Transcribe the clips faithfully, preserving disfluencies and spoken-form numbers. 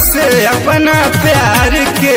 से अपना प्यार के।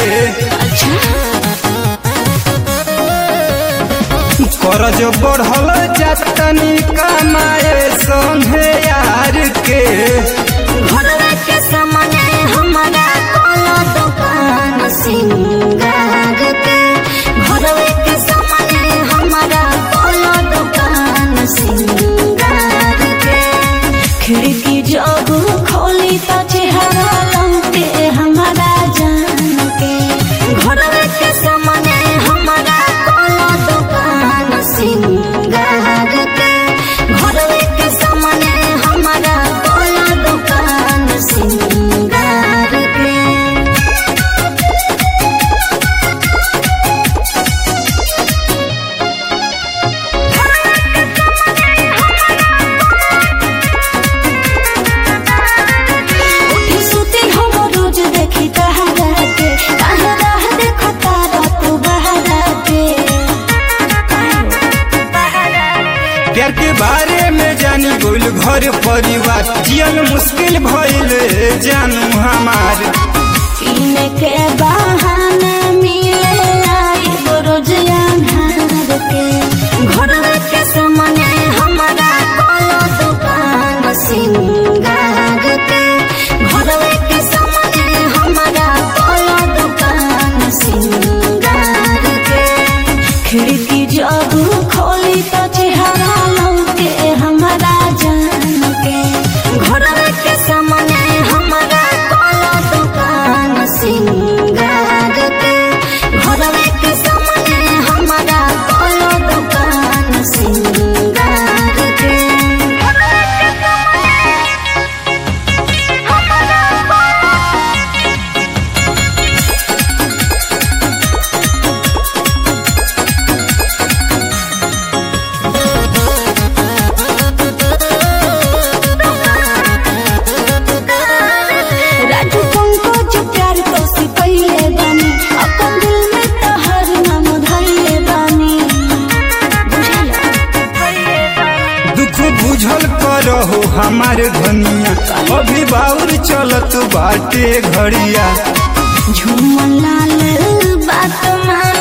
करज बढ़ल जातनी कमाए संगे यार के। घरवा के सामने हमारा कोला दुकान सिंगार के। घरवा के सामने हमारा कोला दुकान सिंगार के। खिड़की जब खोली तो चेहरा लौटे हमारा जान के। घरवा के सामने हमारा कोला दुकान सिंगार के। घरवा के सामने हमारा कोला दुकान सिंगार के। उठी सुती हम रोज देखी तहरा के। तहरा देखो तारा तू बहरा के। प्यार के बारे में जानी बोल घर परिवार जियल मुश्किल भइल जानू हमार। पीने के बहाने मिले आई रोज अन्हार के। घरवा के सामने हमारा कोला दुकान सिंगार के। घरवा के सामने हमारा कोला दुकान सिंगार के। खिड़की जब खोली तो चेहरा लौटे हमारा जान के। घरवा के सामने हमारा कोला दुकान सिंगार के। घरवा के सामने हमारा कोला दुकान सिंगार के। राजू पंकज प्यार तो सिखैले बानी। अपन दिल में तहर नाम धैले बानी। दुख बुझल करहो हमार धनिया अभी बाउर चलत बाटे घड़िया। झूमन लाल बात मान